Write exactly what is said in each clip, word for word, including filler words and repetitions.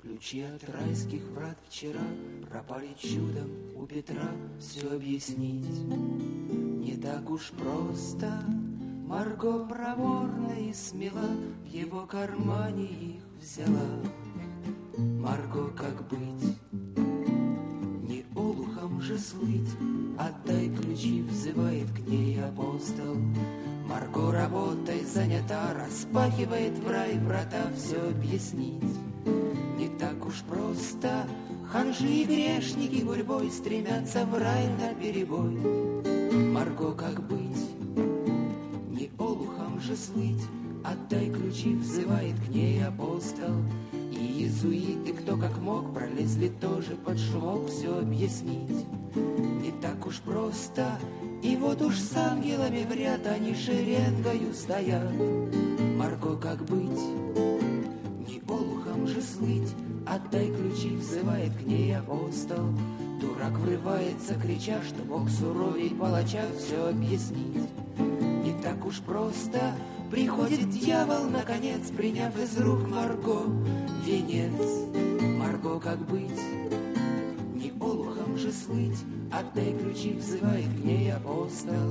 Ключи от райских врат вчера пропали чудом у Петра. Все объяснить не так уж просто. Марго проворна и смела, в его кармане их взяла. Марго, как быть? Не олухом же слыть, отдай ключи, взывает к ней апостол. Марго работой занята, распахивает в рай врата. Все объяснить не так уж просто. Ханжи и грешники гурьбой стремятся в рай наперебой. Марго, как быть? Не олухом же слыть, отдай ключи, взывает к ней апостол. И иезуиты, кто как мог, пролезли тоже под шумок. Все объяснить не так уж просто. И вот уж с ангелами в ряд они шеренгою стоят. Марго, как быть? Не олухом же слыть, отдай ключи, взывает к ней апостол. Дурак врывается, крича, что Бог суровей палача. Все объяснить не так уж просто. Приходит дьявол, наконец, приняв из рук Марго венец. Марго, как быть? Не олухом же слыть, отдай ключи, взывает к ней апостол.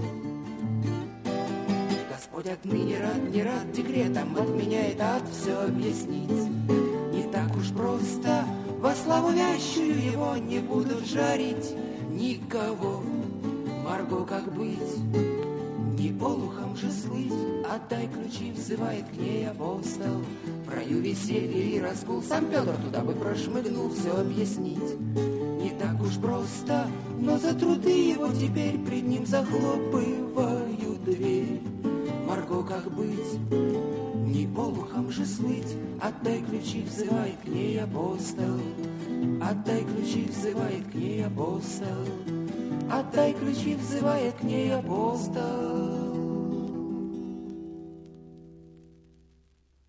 Господь отныне рад, не рад декретом, отменяет ад. Все объяснить не так уж просто. Во славу вящую его не будут жарить никого. Марго, как быть? Не олухом же слыть, отдай ключи, взывает к ней апостол. В раю веселье и разгул, сам Петр туда бы прошмыгнул. Все объяснить не так уж просто, но за труды его теперь пред ним захлопывают дверь. Марго, как быть? Не олухом же слыть, отдай ключи, взывает к ней апостол. Отдай ключи, взывает к ней апостол. Отдай ключи, взывает к ней апостол.